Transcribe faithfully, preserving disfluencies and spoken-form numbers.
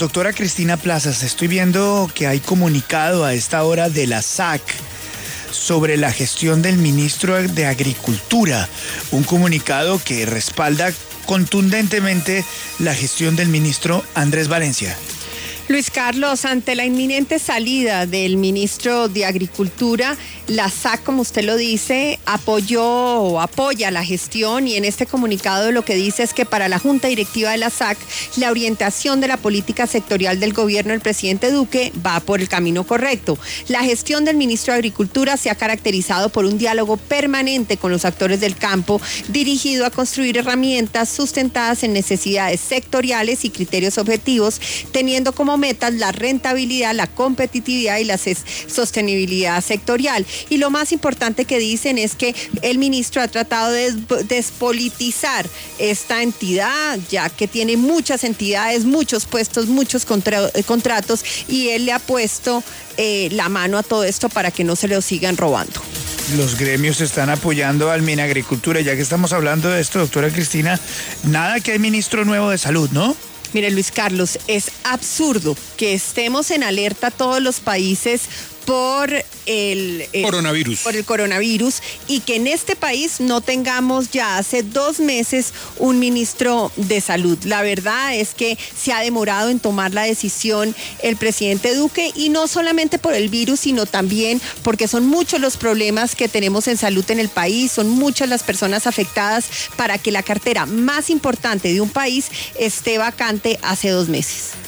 Doctora Cristina Plazas, estoy viendo que hay comunicado a esta hora de la S A C sobre la gestión del ministro de Agricultura, un comunicado que respalda contundentemente la gestión del ministro Andrés Valencia. Luis Carlos, ante la inminente salida del ministro de Agricultura, la S A C, como usted lo dice, apoyó o apoya la gestión, y en este comunicado lo que dice es que para la Junta Directiva de la S A C, la orientación de la política sectorial del gobierno del presidente Duque va por el camino correcto. La gestión del ministro de Agricultura se ha caracterizado por un diálogo permanente con los actores del campo, dirigido a construir herramientas sustentadas en necesidades sectoriales y criterios objetivos, teniendo como metas la rentabilidad, la competitividad y la sostenibilidad sectorial. Y lo más importante que dicen es que el ministro ha tratado de despolitizar esta entidad, ya que tiene muchas entidades, muchos puestos, muchos contra contratos, y él le ha puesto eh, la mano a todo esto para que no se lo sigan robando. Los gremios están apoyando al Minagricultura. Ya que estamos hablando de esto, doctora Cristina, nada que hay ministro nuevo de salud, ¿no? Mire, Luis Carlos, es absurdo que estemos en alerta todos los países por el, el coronavirus. por el coronavirus y que en este país no tengamos ya hace dos meses un ministro de salud. La verdad es que se ha demorado en tomar la decisión el presidente Duque, y no solamente por el virus, sino también porque son muchos los problemas que tenemos en salud en el país, son muchas las personas afectadas para que la cartera más importante de un país esté vacante hace dos meses.